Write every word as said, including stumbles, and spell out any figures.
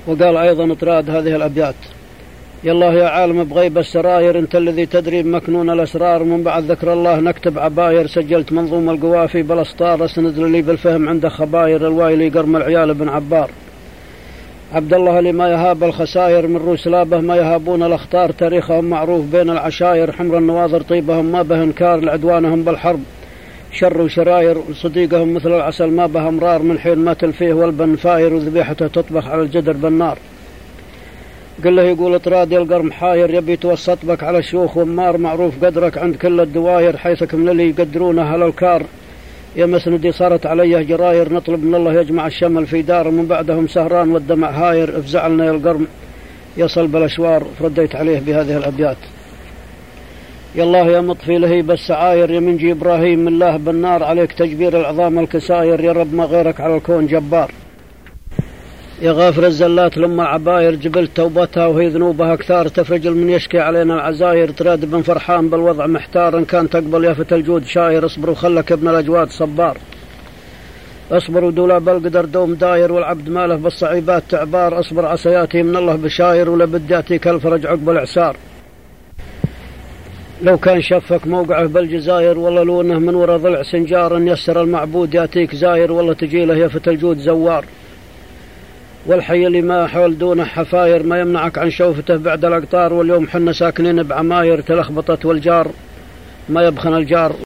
وقال أيضا اطراد هذه الأبيات: يا الله يا عالم بغيب السراير، أنت الذي تدري بمكنون الأسرار، من بعد ذكر الله نكتب عباير، سجلت منظوم القوافي بالأسطار، أسند لي بالفهم عند خباير، الوايلي قرم العيال بن عبار. عبد الله لما يهاب الخساير، من روسلابه ما يهابون الأخطار، تاريخهم معروف بين العشاير، حمر النواظر طيبهم ما به انكار، لعدوانهم بالحرب شر وشراير، صديقهم مثل العسل ما به امرار، من حين ما تلفيه والبن فاير، وذبيحته تطبخ على الجدر بالنار. قل له يقول اطراد القرم حاير، يبي توسط بك على شيوخ ومار، معروف قدرك عند كل الدواير، حيثك من اللي يقدرونه على الكار، يا مسندي صارت عليه جراير، نطلب من الله يجمع الشمل في دار، من بعدهم سهران والدمع هاير، افزعلنا يا القرم يصل بالاشوار. فرديت عليه بهذه الابيات: يا الله يا مطفي لهيب السعاير، يا منجي ابراهيم من الله بالنار، عليك تجبير العظام الكساير، يا رب ما غيرك على الكون جبار. يا غافر الزلات لما عباير، جبلت توبتها وهي ذنوبها كثار، تفرج من يشكي علينا العزاير، تراد بن فرحان بالوضع محتار، ان كان تقبل يافة الجود شاير، اصبر وخلك ابن الاجواد صبار. اصبر ودولاب القدر دوم داير، والعبد ماله بالصعيبات تعبار، اصبر عسياتي من الله بشاير، ولبد ياتيك الفرج عقب الاعسار. لو كان شفك موقعه بالجزاير، والله لونه من وراء ضلع سنجار، ان يسر المعبود ياتيك زاير، والله تجي له يافة الجود زوار. والحي اللي ما حول دونه حفاير، ما يمنعك عن شوفته بعد الأقطار، واليوم حنا ساكنين بعماير، تلخبطت والجار ما يبخن الجار.